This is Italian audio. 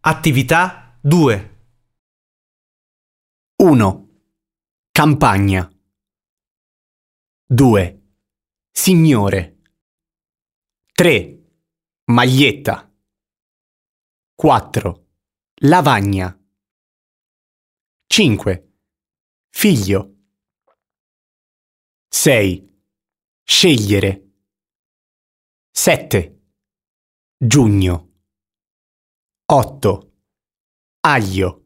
Attività 2. 1. Campagna. 2. Signore. 3. Maglietta. 4. Lavagna. 5. Figlio. 6. Scegliere. 7. Giugno. 8. Aglio.